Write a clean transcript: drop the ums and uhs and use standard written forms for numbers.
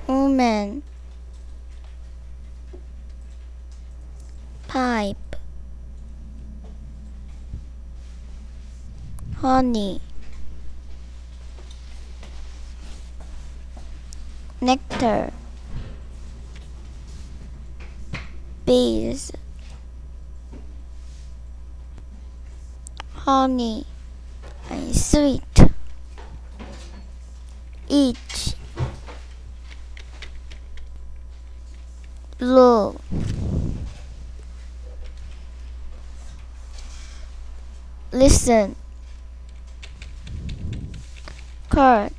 woman, pipe, honey, nectar, bees, honey, and sweet, each, blue, listen, curd,